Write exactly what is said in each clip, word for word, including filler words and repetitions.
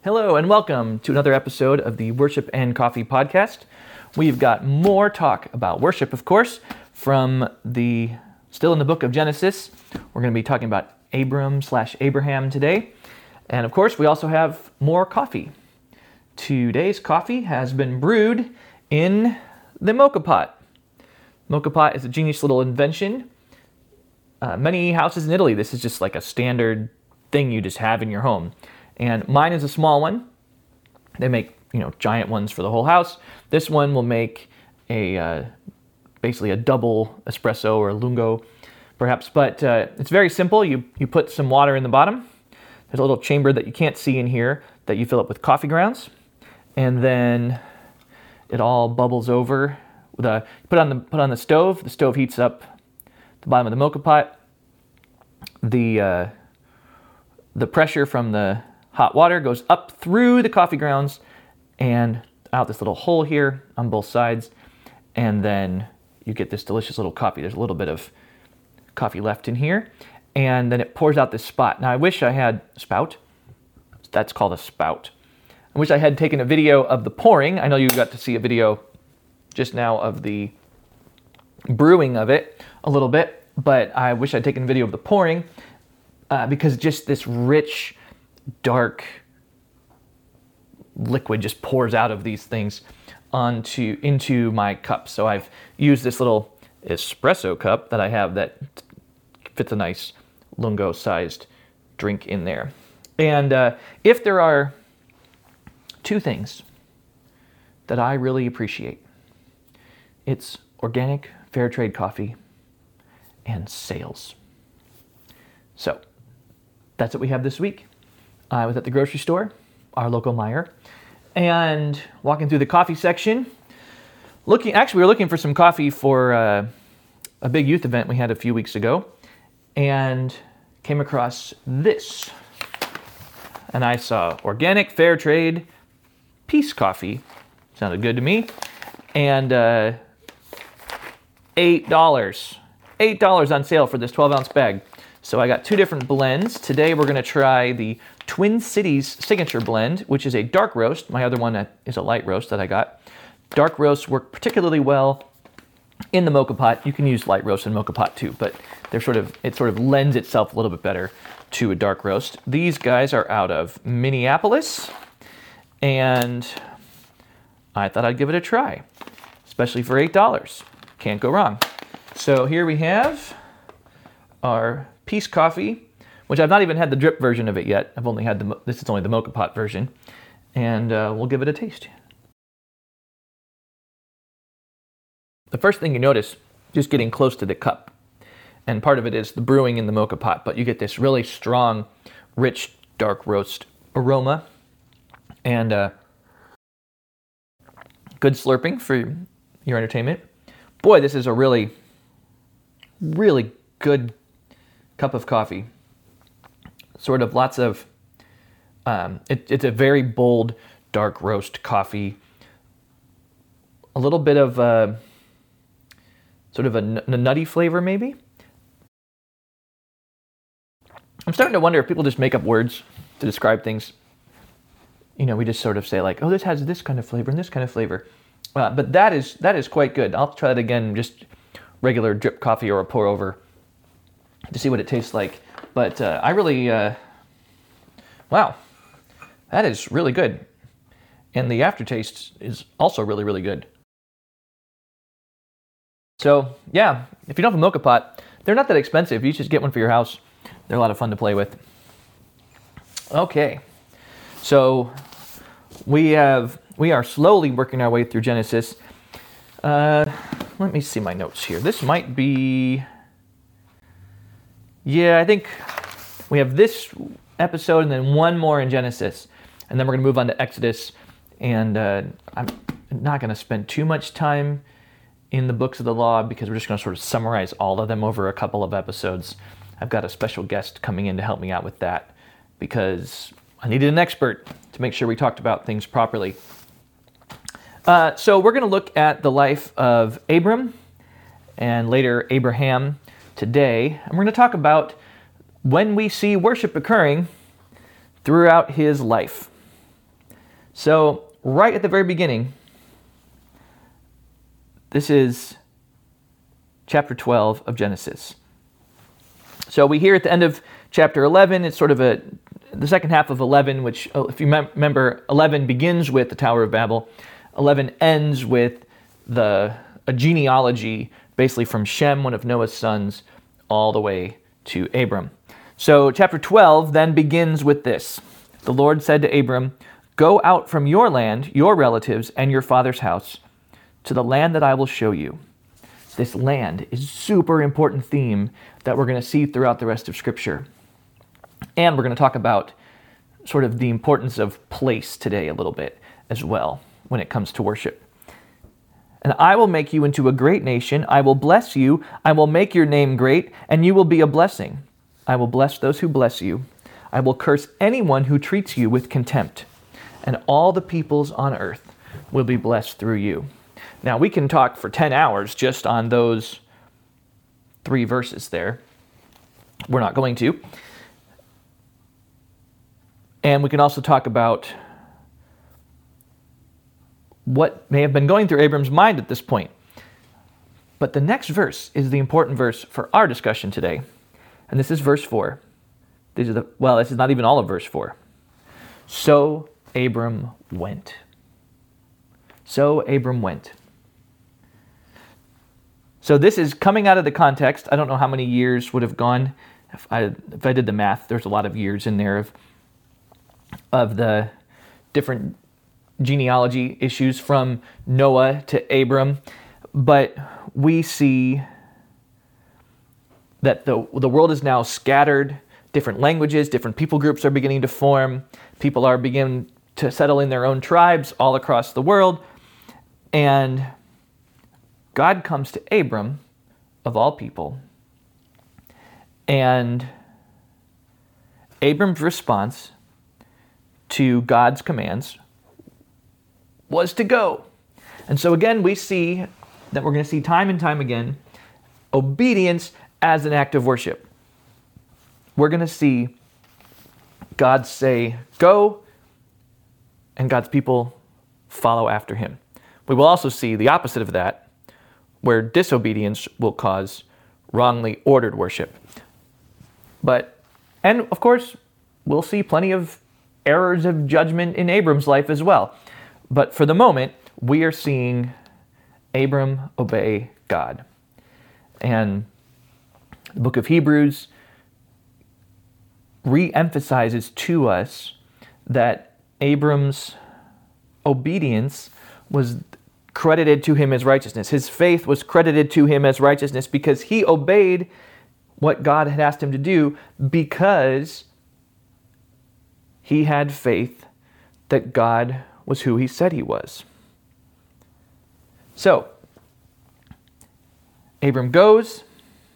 Hello and welcome to another episode of the Worship and Coffee podcast. We've got more talk about worship, of course, from the, still in the book of Genesis. We're going to be talking about Abram slash Abraham today. And of course, we also have more coffee. Today's coffee has been brewed in the Moka Pot. Moka Pot is a genius little invention. Uh, many houses in Italy, this is just like a standard thing you just have in your home. And mine is a small one. They make, you know, giant ones for the whole house. This one will make a uh, basically a double espresso or lungo, perhaps. But uh, it's very simple. You you put some water in the bottom. There's a little chamber that you can't see in here that you fill up with coffee grounds, and then it all bubbles over. With a put on the put on the stove. The stove heats up the bottom of the Moka Pot. The uh, the pressure from the hot water goes up through the coffee grounds and out this little hole here on both sides, and then you get this delicious little coffee. There's a little bit of coffee left in here, and then it pours out this spot. Now I wish I had a spout. That's called a spout. I wish I had taken a video of the pouring. I know you got to see a video just now of the brewing of it a little bit, but I wish I'd taken a video of the pouring uh, because just this rich, dark liquid just pours out of these things onto into my cup. So I've used this little espresso cup that I have that fits a nice lungo-sized drink in there. And uh, if there are two things that I really appreciate, it's organic, fair trade coffee and sales. So that's what we have this week. I was at the grocery store, our local Meijer, and walking through the coffee section, looking. Actually, we were looking for some coffee for uh, a big youth event we had a few weeks ago, and came across this. And I saw organic, fair trade, Peace Coffee. Sounded good to me. And uh, eight dollars. eight dollars on sale for this twelve ounce bag. So I got two different blends. Today we're going to try the Twin Cities Signature Blend, which is a dark roast. My other one is a light roast that I got. Dark roasts work particularly well in the Moka Pot. You can use light roast in Moka Pot too, but they're sort of it sort of lends itself a little bit better to a dark roast. These guys are out of Minneapolis, and I thought I'd give it a try, especially for eight dollars. Can't go wrong. So here we have our Peace Coffee, which I've not even had the drip version of it yet. I've only had the, this is only the Moka Pot version, and uh, we'll give it a taste. The first thing you notice, just getting close to the cup, and part of it is the brewing in the Moka Pot, but you get this really strong, rich, dark roast aroma, and uh, good slurping for your entertainment. Boy, this is a really, really good cup of coffee. Sort of lots of, um, it, it's a very bold, dark roast coffee. A little bit of uh, sort of a, n- a nutty flavor, maybe. I'm starting to wonder if people just make up words to describe things. You know, we just sort of say like, oh, this has this kind of flavor and this kind of flavor. Uh, but that is that is quite good. I'll try that again, just regular drip coffee or a pour over to see what it tastes like. But uh, I really, uh, wow, that is really good. And the aftertaste is also really, really good. So yeah, if you don't have a Moka Pot, they're not that expensive. You just get one for your house. They're a lot of fun to play with. Okay, so we have we are slowly working our way through Genesis. Uh, let me see my notes here. This might be, yeah, I think we have this episode and then one more in Genesis, and then we're going to move on to Exodus. And uh, I'm not going to spend too much time in the books of the law because we're just going to sort of summarize all of them over a couple of episodes. I've got a special guest coming in to help me out with that because I needed an expert to make sure we talked about things properly. Uh, so we're going to look at the life of Abram and later Abraham today. And we're going to talk about when we see worship occurring throughout his life. So right at the very beginning, this is chapter twelve of Genesis. So we hear at the end of chapter eleven, it's sort of a the second half of eleven, which, if you mem- remember, eleven begins with the Tower of Babel. eleven ends with the a genealogy, basically from Shem, one of Noah's sons, all the way to Abram. So chapter twelve then begins with this. The Lord said to Abram, "Go out from your land, your relatives, and your father's house, to the land that I will show you." This land is a super important theme that we're going to see throughout the rest of Scripture. And we're going to talk about sort of the importance of place today a little bit as well when it comes to worship. "And I will make you into a great nation. I will bless you. I will make your name great, and you will be a blessing. I will bless those who bless you. I will curse anyone who treats you with contempt. And all the peoples on earth will be blessed through you." Now, we can talk for ten hours just on those three verses there. We're not going to. And we can also talk about what may have been going through Abram's mind at this point. But the next verse is the important verse for our discussion today. And this is verse four. These are the, well, this is not even all of verse four. So Abram went. So Abram went. So this is coming out of the context. I don't know how many years would have gone. If I, if I did the math, there's a lot of years in there of, of the different genealogy issues from Noah to Abram. But we see that the, the world is now scattered. Different languages, different people groups are beginning to form. People are beginning to settle in their own tribes all across the world. And God comes to Abram, of all people, and Abram's response to God's commands was to go. And so again, we see that we're going to see time and time again obedience as an act of worship. We're going to see God say, "Go," and God's people follow after him. We will also see the opposite of that, where disobedience will cause wrongly ordered worship. But, and of course, we'll see plenty of errors of judgment in Abram's life as well. But for the moment, we are seeing Abram obey God. And the book of Hebrews re-emphasizes to us that Abram's obedience was credited to him as righteousness. His faith was credited to him as righteousness because he obeyed what God had asked him to do, because he had faith that God was who he said he was. So, Abram goes,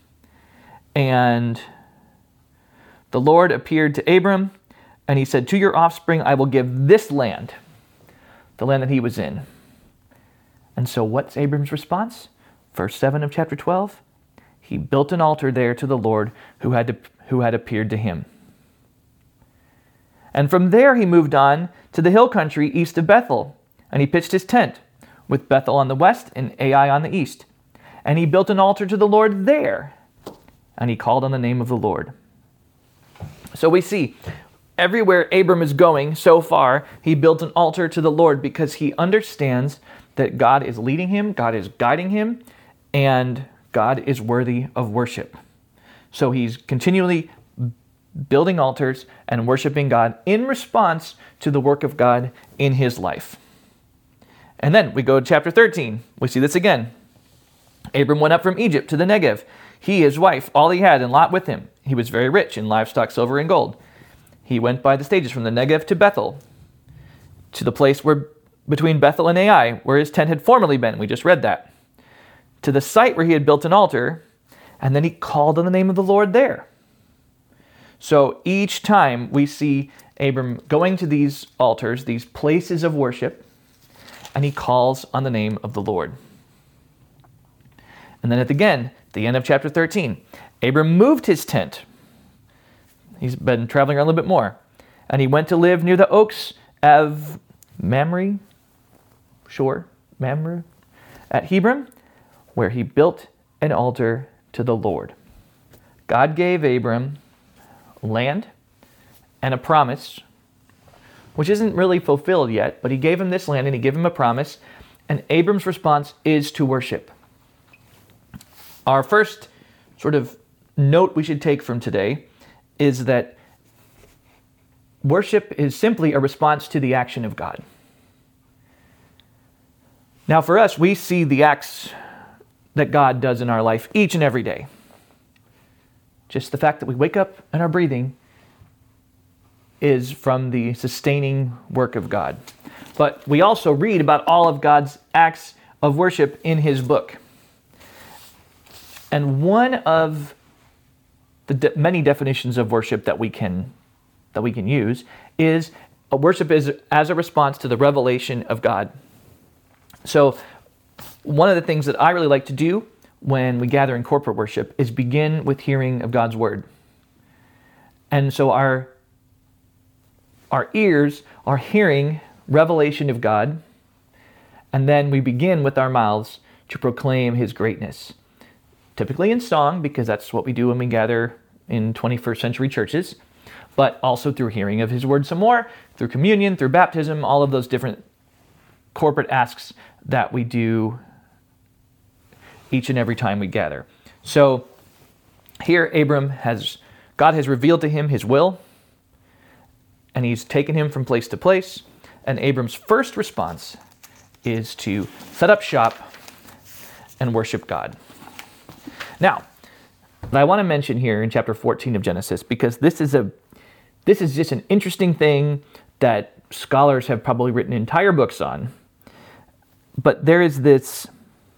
and the Lord appeared to Abram, and he said, "To your offspring I will give this land," the land that he was in. And so what's Abram's response? Verse seven of chapter twelve. He built an altar there to the Lord who had, to, who had appeared to him. And from there he moved on to the hill country east of Bethel, and he pitched his tent, with Bethel on the west and Ai on the east. And he built an altar to the Lord there, and he called on the name of the Lord. So we see everywhere Abram is going so far, he built an altar to the Lord because he understands that God is leading him, God is guiding him, and God is worthy of worship. So he's continually building altars and worshiping God in response to the work of God in his life. And then we go to chapter thirteen. We see this again. Abram went up from Egypt to the Negev, he, his wife, all he had, and Lot with him. He was very rich in livestock, silver, and gold. He went by the stages from the Negev to Bethel, to the place where between Bethel and Ai, where his tent had formerly been. We just read that. To the site where he had built an altar, and then he called on the name of the Lord there. So each time we see Abram going to these altars, these places of worship, and he calls on the name of the Lord. And then at again, the end of chapter thirteen, Abram moved his tent. He's been traveling around a little bit more. And he went to live near the oaks of Mamre, sure, Mamre, at Hebron, where he built an altar to the Lord. God gave Abram land and a promise, which isn't really fulfilled yet, but he gave him this land and he gave him a promise, and Abram's response is to worship. Our first sort of note we should take from today is that worship is simply a response to the action of God. Now for us, we see the acts that God does in our life each and every day. Just the fact that we wake up and are breathing is from the sustaining work of God. But we also read about all of God's acts of worship in his book. And one of the de- many definitions of worship that we can that we can use is a worship is as a response to the revelation of God. So one of the things that I really like to do when we gather in corporate worship is begin with hearing of God's word. And so our our ears are hearing revelation of God, and then we begin with our mouths to proclaim his greatness. Typically in song, because that's what we do when we gather in twenty-first century churches, but also through hearing of his word some more, through communion, through baptism, all of those different corporate asks that we do each and every time we gather. So here Abram has, God has revealed to him his will, and he's taken him from place to place, and Abram's first response is to set up shop and worship God. Now, I want to mention here in chapter fourteen of Genesis, because this is a this is just an interesting thing that scholars have probably written entire books on. But there is this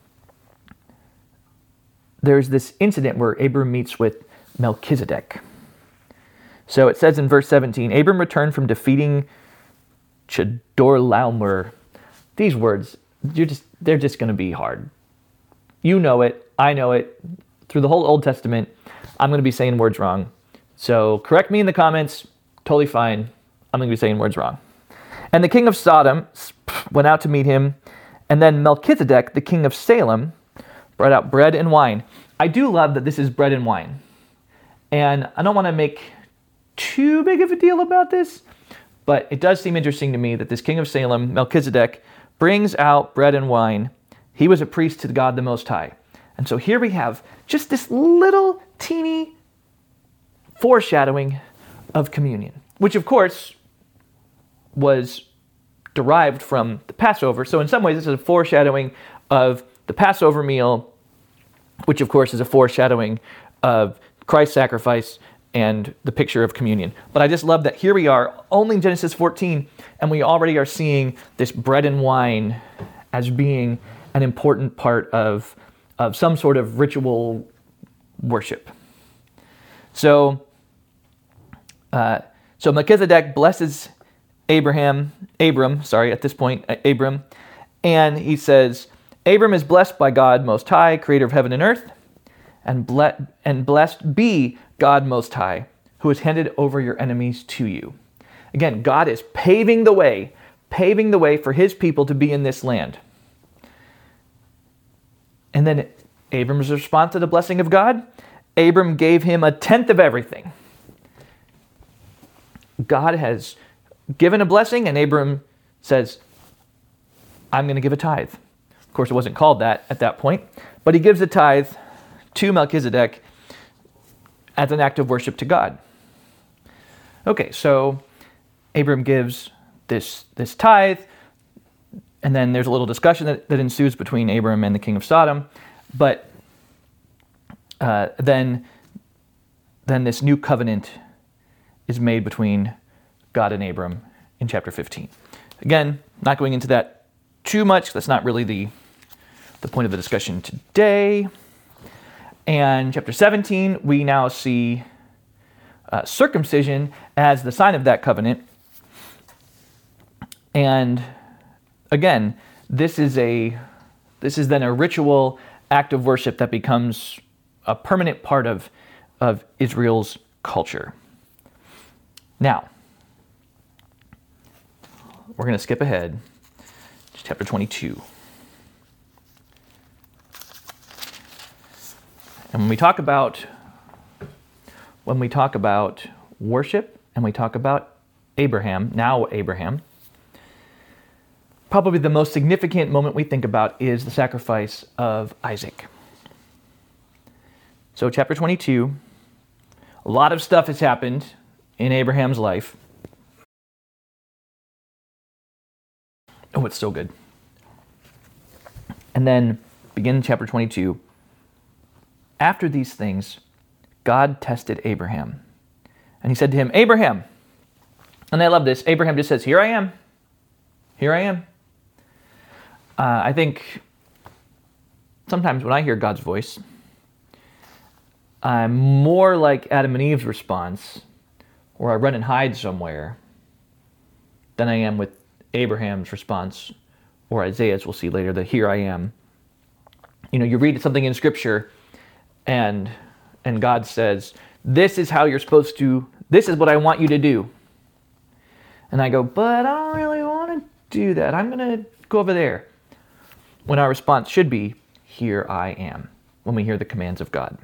there's this incident where Abram meets with Melchizedek. So it says in verse seventeen, Abram returned from defeating Chedorlaomer. These words, you're just they're just going to be hard. You know it. I know it. Through the whole Old Testament, I'm going to be saying words wrong. So correct me in the comments. Totally fine. I'm going to be saying words wrong. And the king of Sodom went out to meet him. And then Melchizedek, the king of Salem, brought out bread and wine. I do love that this is bread and wine. And I don't want to make too big of a deal about this, but it does seem interesting to me that this king of Salem, Melchizedek, brings out bread and wine. He was a priest to God the Most High. And so here we have just this little teeny foreshadowing of communion, which of course was derived from the Passover. So in some ways, this is a foreshadowing of the Passover meal, which of course is a foreshadowing of Christ's sacrifice and the picture of communion. But I just love that here we are, only in Genesis fourteen, and we already are seeing this bread and wine as being an important part of, of some sort of ritual worship. So, uh, so Melchizedek blesses Abraham, Abram, sorry, at this point, Abram, and he says, Abram is blessed by God Most High, creator of heaven and earth, and, ble- and blessed be God Most High, who has handed over your enemies to you. Again, God is paving the way, paving the way for his people to be in this land. And then Abram's response to the blessing of God, Abram gave him a tenth of everything. God has given a blessing, and Abram says, I'm going to give a tithe. Of course, it wasn't called that at that point, but he gives a tithe to Melchizedek as an act of worship to God. Okay, so Abram gives this, this tithe, and then there's a little discussion that, that ensues between Abram and the king of Sodom, but uh, then, then this new covenant is made between God and Abram in chapter fifteen. Again, not going into that too much. That's not really the, the point of the discussion today. And chapter seventeen, we now see uh, circumcision as the sign of that covenant. And again, this is a this is then a ritual act of worship that becomes a permanent part of, of Israel's culture. Now, we're going to skip ahead to chapter twenty-two. And when we talk about when we talk about worship and we talk about Abraham, now Abraham, probably the most significant moment we think about is the sacrifice of Isaac. So chapter twenty-two, a lot of stuff has happened in Abraham's life. Oh, it's so good. And then begin chapter twenty-two. After these things, God tested Abraham. And he said to him, Abraham. And I love this. Abraham just says, here I am. Here I am. Uh, I think sometimes when I hear God's voice, I'm more like Adam and Eve's response, where I run and hide somewhere, than I am with Abraham's response, or Isaiah's, we'll see later, that here I am. You know, you read something in Scripture, and and God says, this is how you're supposed to, this is what I want you to do. And I go, but I don't really want to do that. I'm going to go over there. When our response should be, here I am, when we hear the commands of God.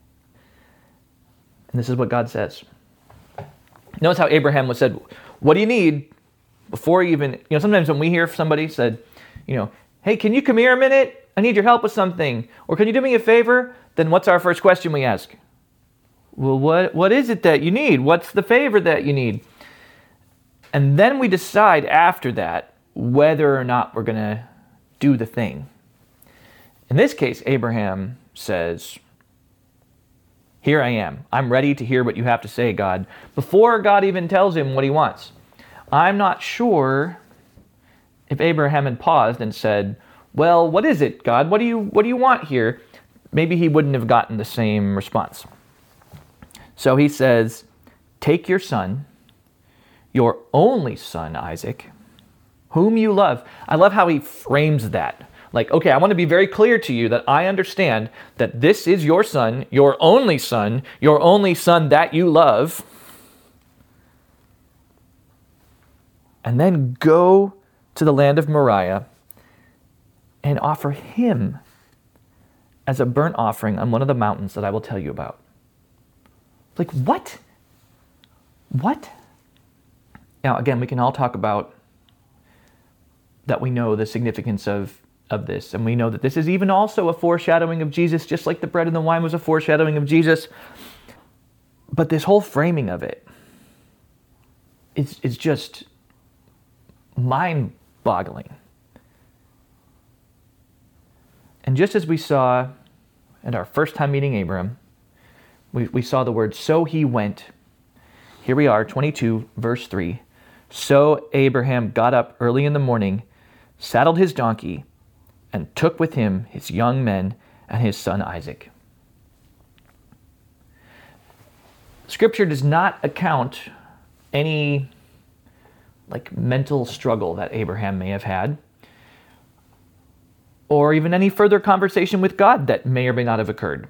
And this is what God says. Notice how Abraham was said, what do you need? Before even, you know, sometimes when we hear somebody said, you know, hey, can you come here a minute? I need your help with something. Or can you do me a favor? Then what's our first question we ask? Well, what what is it that you need? What's the favor that you need? And then we decide after that whether or not we're going to do the thing. In this case, Abraham says, here I am. I'm ready to hear what you have to say, God, before God even tells him what he wants. I'm not sure if Abraham had paused and said, well, what is it, God? What do you what do you want here? Maybe he wouldn't have gotten the same response. So he says, take your son, your only son, Isaac, whom you love. I love how he frames that. Like, okay, I want to be very clear to you that I understand that this is your son, your only son, your only son that you love. And then go to the land of Moriah and offer him as a burnt offering on one of the mountains that I will tell you about. Like, what? What? Now, again, we can all talk about that we know the significance of, of this, and we know that this is even also a foreshadowing of Jesus, just like the bread and the wine was a foreshadowing of Jesus. But this whole framing of it is, is just mind-boggling. And just as we saw in our first time meeting Abram, we, we saw the word, so he went. Here we are, twenty-two, verse three. So Abraham got up early in the morning, saddled his donkey, and took with him his young men and his son Isaac. Scripture does not account any like mental struggle that Abraham may have had, or even any further conversation with God that may or may not have occurred.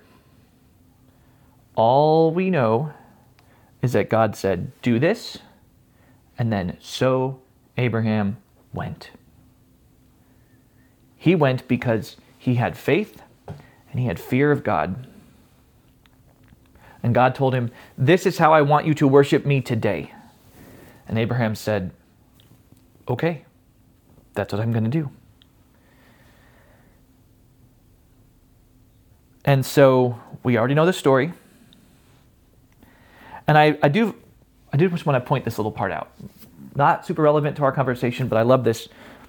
All we know is that God said, do this, and then so Abraham went. He went because he had faith and he had fear of God. And God told him, this is how I want you to worship me today. And Abraham said, okay, that's what I'm going to do. And so we already know the story. And I, I do I do just want to point this little part out. Not super relevant to our conversation, but I love this.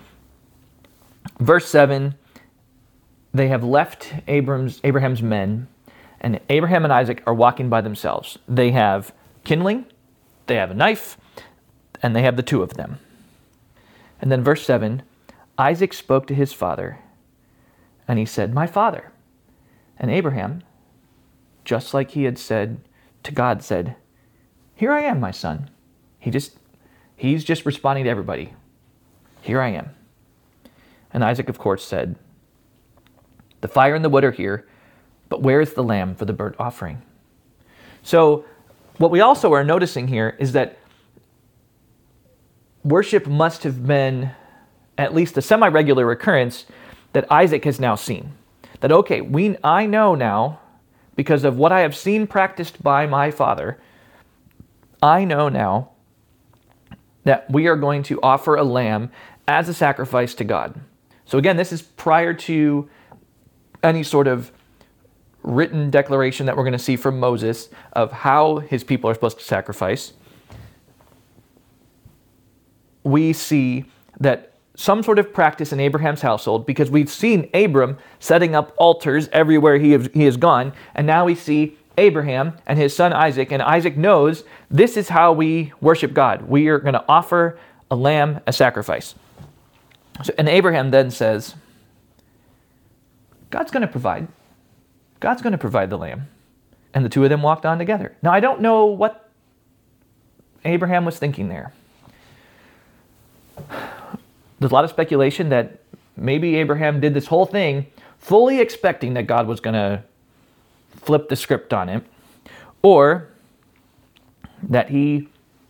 Verse seven, they have left Abram's, Abraham's men, and Abraham and Isaac are walking by themselves. They have kindling, they have a knife, and they have the two of them. And then verse seven, Isaac spoke to his father, and he said, my father. And Abraham, just like he had said to God, said, here I am, my son. He just, he's just responding to everybody. Here I am. And Isaac, of course, said, the fire and the wood are here, but where is the lamb for the burnt offering? So what we also are noticing here is that worship must have been at least a semi-regular occurrence that Isaac has now seen. That, okay, we, I know now, because of what I have seen practiced by my father, I know now that we are going to offer a lamb as a sacrifice to God. So again, this is prior to any sort of written declaration that we're going to see from Moses of how his people are supposed to sacrifice. We see that some sort of practice in Abraham's household, because we've seen Abram setting up altars everywhere he has, he has gone, and now we see Abraham and his son Isaac, and Isaac knows this is how we worship God. We are going to offer a lamb as sacrifice. So, and Abraham then says, God's going to provide. God's going to provide the lamb. And the two of them walked on together. Now, I don't know what Abraham was thinking there. There's a lot of speculation that maybe Abraham did this whole thing fully expecting that God was going to flip the script on him, or that he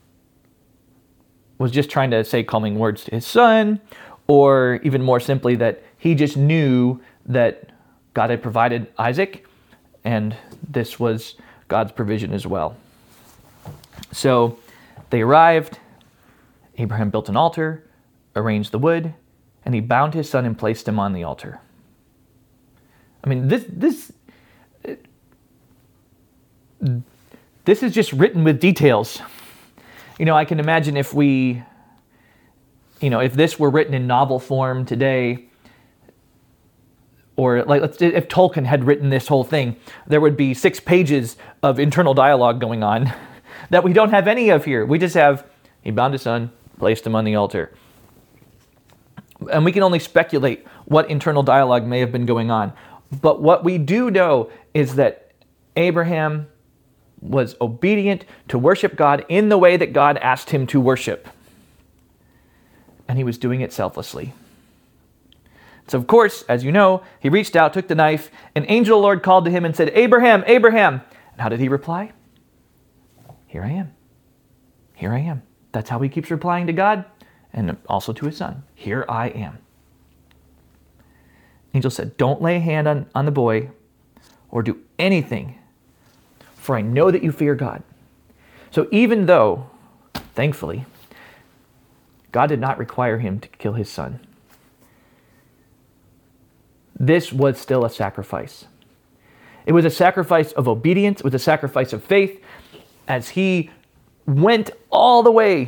was just trying to say calming words to his son, or even more simply that he just knew that God had provided Isaac, and this was God's provision as well. So they arrived, Abraham built an altar, arranged the wood, and he bound his son and placed him on the altar. I mean, this this this is just written with details. You know, I can imagine if we, you know, if this were written in novel form today, or like let's if Tolkien had written this whole thing, there would be six pages of internal dialogue going on that we don't have any of here. We just have, he bound his son, placed him on the altar. And we can only speculate what internal dialogue may have been going on. But what we do know is that Abraham was obedient to worship God in the way that God asked him to worship. And he was doing it selflessly. So of course, as you know, he reached out, took the knife, an angel of the Lord called to him and said, Abraham, Abraham. And how did he reply? Here I am. Here I am. That's how he keeps replying to God and also to his son. Here I am. Angel said, don't lay a hand on, on the boy or do anything, for I know that you fear God. So even though, thankfully, God did not require him to kill his son, this was still a sacrifice. It was a sacrifice of obedience. It was a sacrifice of faith as he went all the way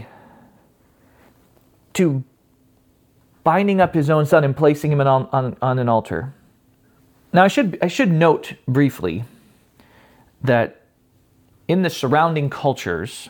to binding up his own son and placing him on, on, on an altar. Now, I should, I should note briefly that in the surrounding cultures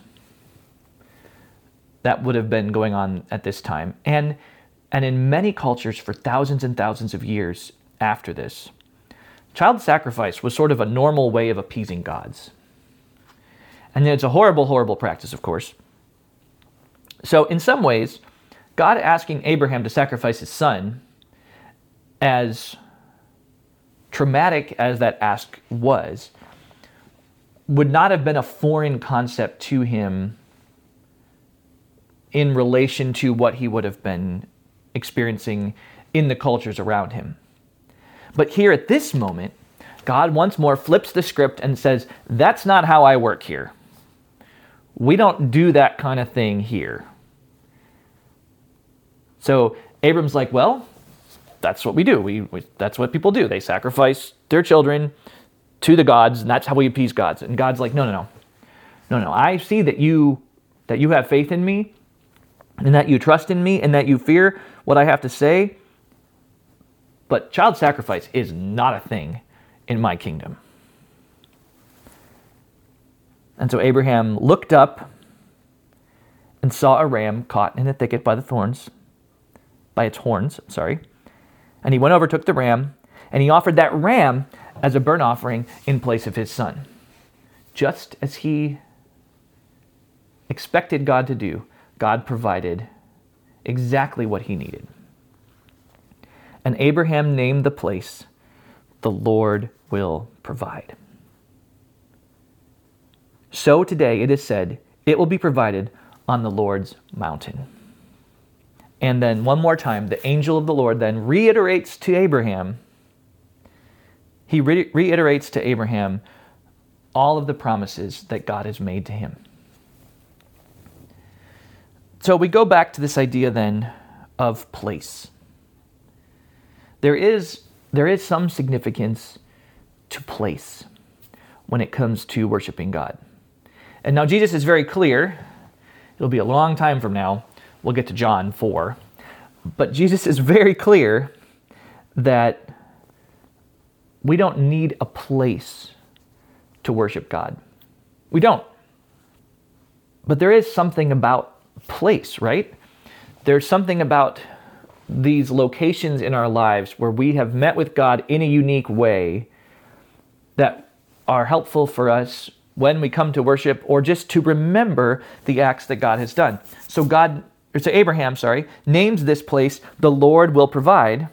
that would have been going on at this time, and, and in many cultures for thousands and thousands of years after this, child sacrifice was sort of a normal way of appeasing gods. And it's a horrible, horrible practice, of course. So in some ways, God asking Abraham to sacrifice his son, as traumatic as that ask was, would not have been a foreign concept to him in relation to what he would have been experiencing in the cultures around him. But here at this moment, God once more flips the script and says, that's not how I work here. We don't do that kind of thing here. So Abram's like, well, that's what we do. We, we that's what people do. They sacrifice their children to the gods, and that's how we appease gods. And God's like, no, no, no. No, no. I see that you that you have faith in me, and that you trust in me, and that you fear what I have to say. But child sacrifice is not a thing in my kingdom. And so Abraham looked up and saw a ram caught in a thicket by the thorns, by its horns, sorry. And he went over, took the ram, and he offered that ram as a burnt offering in place of his son. Just as he expected God to do, God provided exactly what he needed. And Abraham named the place, "The Lord will provide." So today it is said, it will be provided on the Lord's mountain. And then one more time, the angel of the Lord then reiterates to Abraham, he re- reiterates to Abraham all of the promises that God has made to him. So we go back to this idea then of place. There is, there is some significance to place when it comes to worshiping God. And now Jesus is very clear. It'll be a long time from now. We'll get to John four. But Jesus is very clear that we don't need a place to worship God. We don't. But there is something about place, right? There's something about these locations in our lives where we have met with God in a unique way that are helpful for us when we come to worship or just to remember the acts that God has done. So God, or so Abraham, sorry, names this place, the Lord will provide.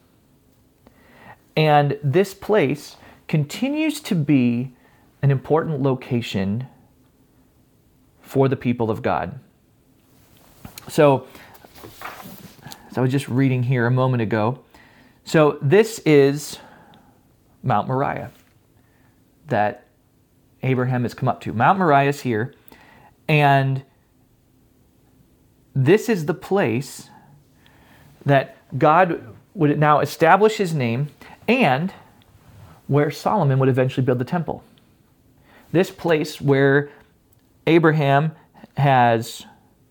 And this place continues to be an important location for the people of God. So, as I was just reading here a moment ago, so this is Mount Moriah that Abraham has come up to. Mount Moriah is here, and this is the place that God would now establish his name and where Solomon would eventually build the temple. This place where Abraham has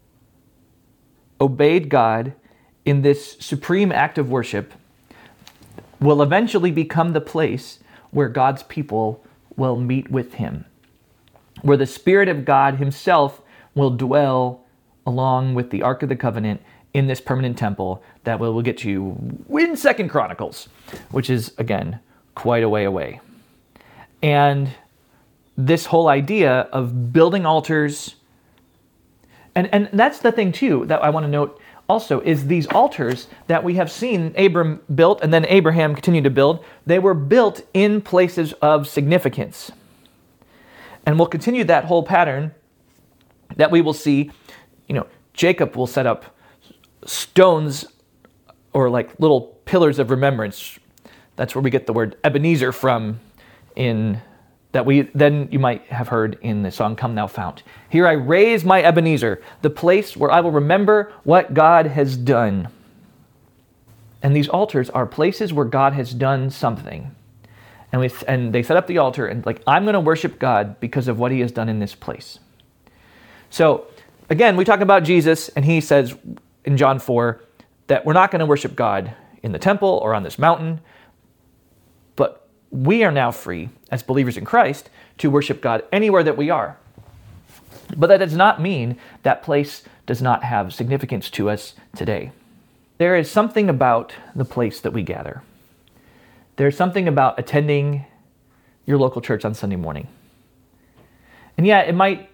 obeyed God in this supreme act of worship will eventually become the place where God's people will meet with him, where the Spirit of God himself will dwell along with the Ark of the Covenant in this permanent temple that we'll, we'll get to in Second Chronicles, which is, again, quite a way away. And this whole idea of building altars, and, and that's the thing, too, that I want to note also, is these altars that we have seen Abram built and then Abraham continued to build, they were built in places of significance. And we'll continue that whole pattern that we will see. You know, Jacob will set up stones or like little pillars of remembrance. That's where we get the word Ebenezer from, in that we then you might have heard in the song Come Thou Fount. Here I raise my Ebenezer, the place where I will remember what God has done. And these altars are places where God has done something. And we and they set up the altar and like, I'm going to worship God because of what he has done in this place. So again, we talk about Jesus, and he says in John four that we're not going to worship God in the temple or on this mountain, but we are now free as believers in Christ to worship God anywhere that we are. But that does not mean that place does not have significance to us today. There is something about the place that we gather. There's something about attending your local church on Sunday morning. And yeah, it might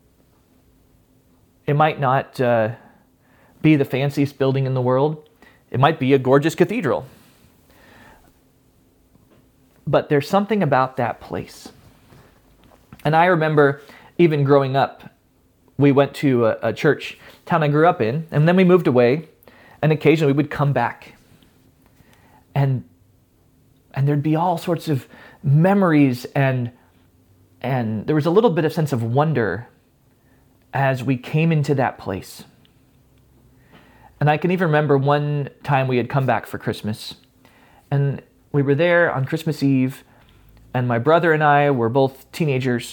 it might not uh, be the fanciest building in the world. It might be a gorgeous cathedral. But there's something about that place. And I remember even growing up, we went to a, a church town I grew up in, and then we moved away, and occasionally we would come back. And and there'd be all sorts of memories, and and there was a little bit of sense of wonder as we came into that place. And I can even remember one time we had come back for Christmas, and we were there on Christmas Eve, and my brother and I were both teenagers.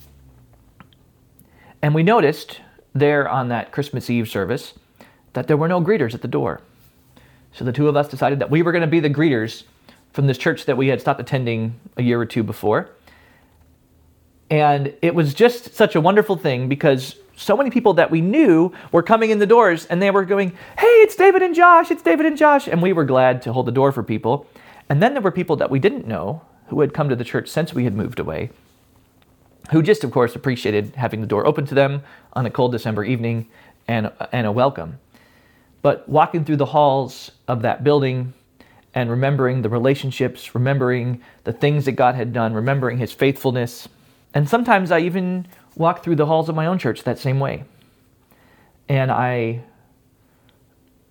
And we noticed there on that Christmas Eve service that there were no greeters at the door. So the two of us decided that we were going to be the greeters from this church that we had stopped attending a year or two before. And it was just such a wonderful thing because so many people that we knew were coming in the doors, and they were going, "Hey, it's David and Josh, it's David and Josh." And we were glad to hold the door for people. And then there were people that we didn't know who had come to the church since we had moved away, who just, of course, appreciated having the door open to them on a cold December evening and, and a welcome. But walking through the halls of that building and remembering the relationships, remembering the things that God had done, remembering his faithfulness. And sometimes I even walk through the halls of my own church that same way. And I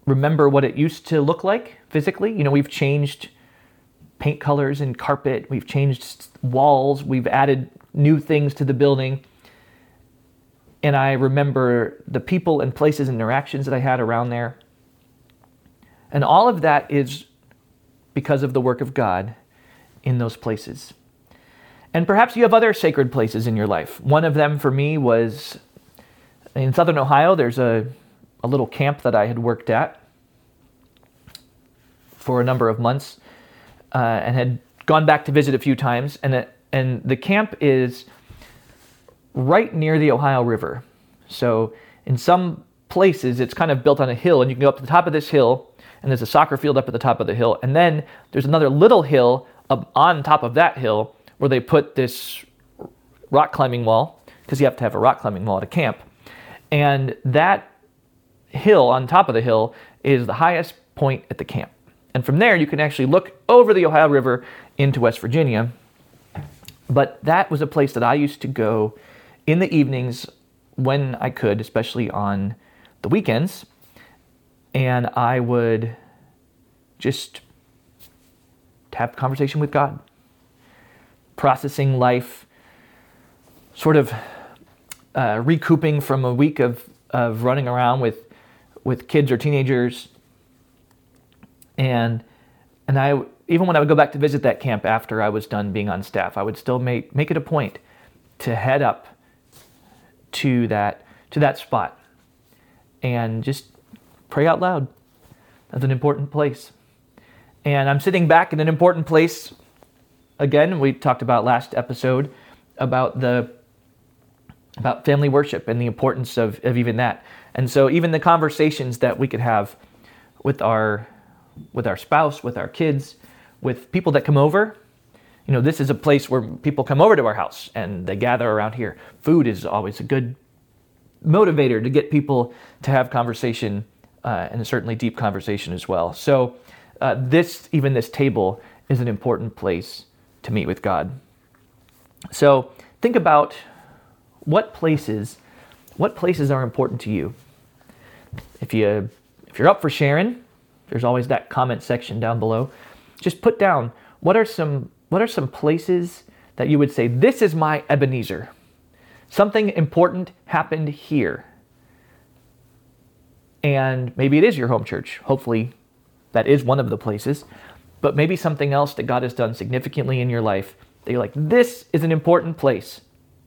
remember what it used to look like physically. You know, we've changed paint colors and carpet. We've changed walls. We've added new things to the building. And I remember the people and places and interactions that I had around there. And all of that is because of the work of God in those places. And perhaps you have other sacred places in your life. One of them for me was in Southern Ohio. There's a, a little camp that I had worked at for a number of months uh, and had gone back to visit a few times. And, it, and the camp is right near the Ohio River. So in some places, it's kind of built on a hill, and you can go up to the top of this hill, and there's a soccer field up at the top of the hill. And then there's another little hill up on top of that hill where they put this rock climbing wall, because you have to have a rock climbing wall at a camp. And that hill on top of the hill is the highest point at the camp. And from there, you can actually look over the Ohio River into West Virginia. But that was a place that I used to go in the evenings when I could, especially on the weekends. And I would just have conversation with God, processing life, sort of uh, recouping from a week of, of running around with with kids or teenagers. And and I even when I would go back to visit that camp after I was done being on staff, I would still make make it a point to head up to that to that spot and just pray out loud. That's an important place. And I'm sitting back in an important place. Again, we talked about last episode about the about family worship and the importance of, of even that. And so even the conversations that we could have with our with our spouse, with our kids, with people that come over. You know, this is a place where people come over to our house and they gather around here. Food is always a good motivator to get people to have conversation, uh, and certainly deep conversation as well. So uh, this, even this table, is an important place to meet with God. So think about what places, what places are important to you. If you, if you're up for sharing, there's always that comment section down below. Just put down what are some what are some places that you would say, this is my Ebenezer. Something important happened here. And maybe it is your home church. Hopefully that is one of the places. But maybe something else that God has done significantly in your life that you're like, this is an important place.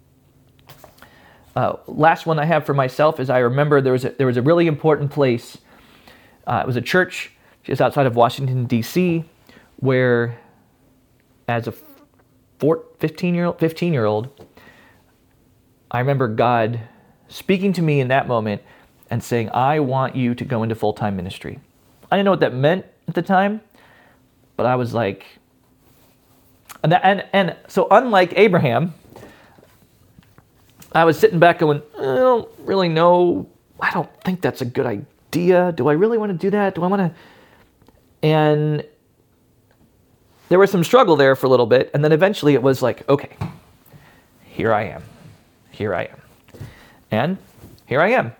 Uh, last one I have for myself is I remember there was a, there was a really important place. Uh, it was a church just outside of Washington, D C, where as a fifteen-year-old, fifteen-year-old, I remember God speaking to me in that moment and saying, I want you to go into full-time ministry. I didn't know what that meant at the time, but I was like, and, that, and, and so unlike Abraham, I was sitting back going, I don't really know. I don't think that's a good idea. Do I really want to do that? Do I want to? And there was some struggle there for a little bit. And then eventually it was like, okay, here I am. Here I am. And here I am.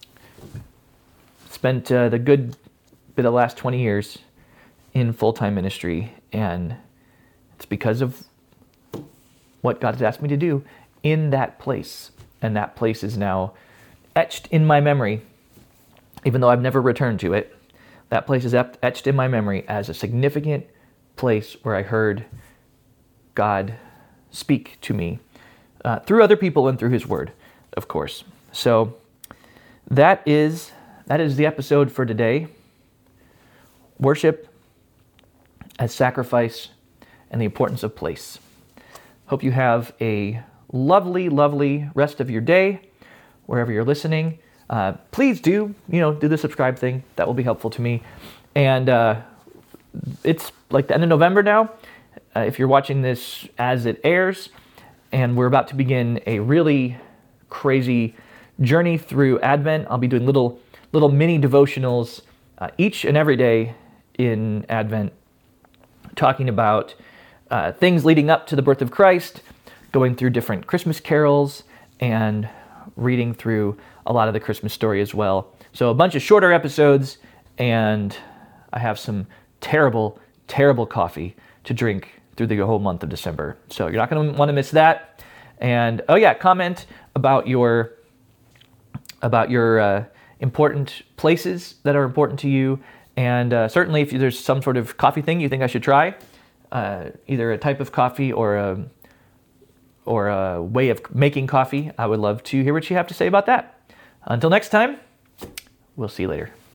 Spent uh, the good bit of the last twenty years in full-time ministry. And it's because of what God has asked me to do in that place. And that place is now etched in my memory, even though I've never returned to it. That place is etched in my memory as a significant place where I heard God speak to me uh, through other people and through His Word, of course. So that is that is the episode for today. Worship as sacrifice and the importance of place. Hope you have a lovely, lovely rest of your day, wherever you're listening. Uh, please do, you know, do the subscribe thing. That will be helpful to me. And uh, it's like the end of November now. Uh, if you're watching this as it airs, and we're about to begin a really crazy journey through Advent. I'll be doing little little mini devotionals uh, each and every day in Advent, talking about uh, things leading up to the birth of Christ, going through different Christmas carols, and reading through a lot of the Christmas story as well. So a bunch of shorter episodes and I have some terrible, terrible coffee to drink through the whole month of December. So you're not going to want to miss that. And oh yeah, comment about your about your uh, important places that are important to you. And uh, certainly if there's some sort of coffee thing you think I should try, uh, either a type of coffee or a, or a way of making coffee, I would love to hear what you have to say about that. Until next time, we'll see you later.